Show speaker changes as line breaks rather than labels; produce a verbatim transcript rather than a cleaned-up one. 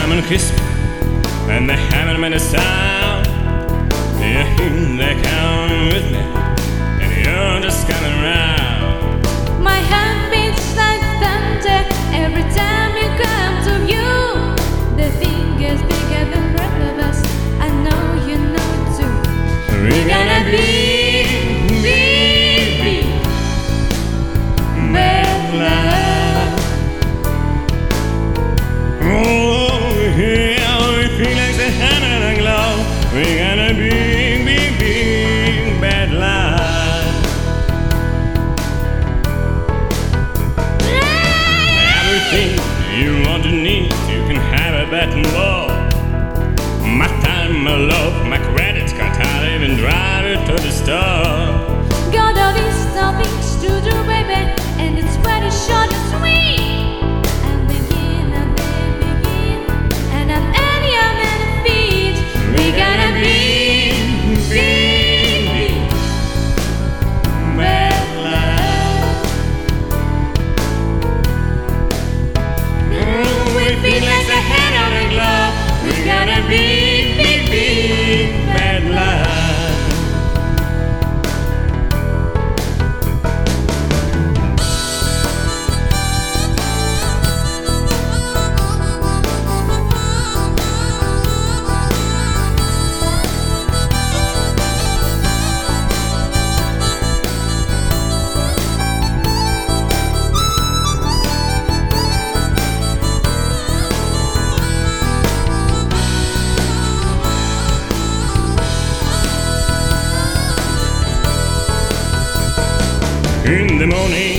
and kiss me, and they haven't made a sound. You hear they come with me, and you're just coming round.
My heart beats like thunder every time you come to view. The thing is bigger than both of us. I know you know it too.
We're gonna be, be, be bad love. Oh, yeah, we feel like the hand and a glove. We're gonna be, be, be bad love. Everything you want to need, you can have a bet and more. My time, my love, my credit card, I'll even drive it to the store.
Got all these things to do, baby, and it's very short and sweet. I'll begin, I'll begin, and I'll end your many feet. We're gonna be, be, be
bad love. Mm, we feel like the hand on a glove. We're gonna be, be, be bad love. In the morning